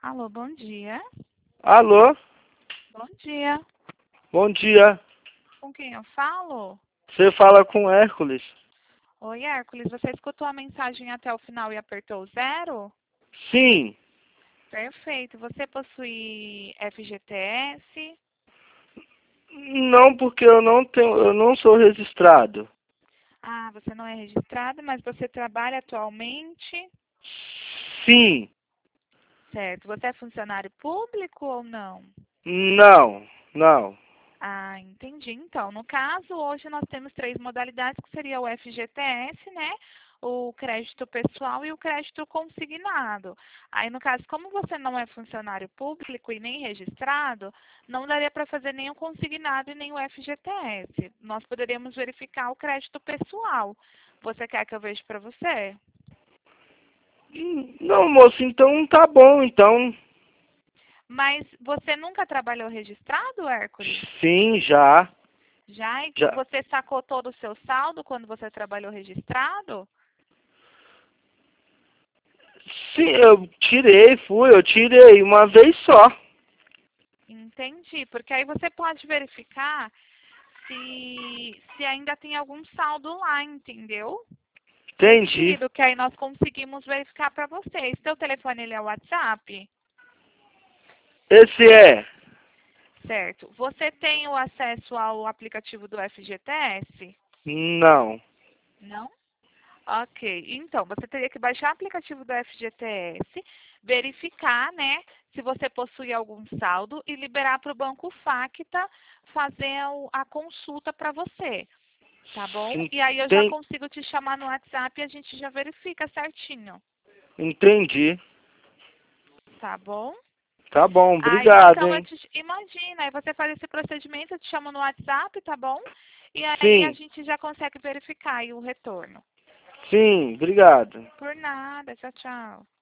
Alô, bom dia. Alô? Bom dia. Bom dia. Com quem eu falo? Você fala com Hércules? Oi, Hércules, você escutou a mensagem até o final e apertou o 0? Sim. Perfeito. Você possui FGTS? Não, porque eu não sou registrado. Ah, você não é registrado, mas você trabalha atualmente? Sim. Certo. Você é funcionário público ou não? Não. Não. Ah, entendi. Então, no caso, hoje nós temos três modalidades, que seria o FGTS, né? O crédito pessoal e o crédito consignado. Aí, no caso, como você não é funcionário público e nem registrado, não daria para fazer nem o consignado e nem o FGTS. Nós poderíamos verificar o crédito pessoal. Você quer que eu veja para você? Não, moço, então tá bom, então. Mas você nunca trabalhou registrado, Hércules? Sim, já. Já? E Já. você sacou todo o seu saldo quando você trabalhou registrado? Sim, eu tirei uma vez só. Entendi, porque aí você pode verificar se ainda tem algum saldo lá, entendeu? Entendi. Retido, que aí nós conseguimos verificar para você. Seu telefone ele é o WhatsApp? Esse é. Certo. Você tem o acesso ao aplicativo do FGTS? Não. Não? Ok. Então, você teria que baixar o aplicativo do FGTS, verificar, né, se você possui algum saldo e liberar para o Banco Facta fazer a consulta para você, tá bom? E aí eu já Enten- consigo te chamar no WhatsApp e a gente já verifica certinho, Entendi. tá bom? Tá bom, Aí obrigado, então, hein? imagina, aí você faz esse procedimento, eu te chamo no WhatsApp, tá bom? E aí a Sim. gente já consegue verificar aí o retorno. Sim, obrigado. Por nada, tchau, tchau.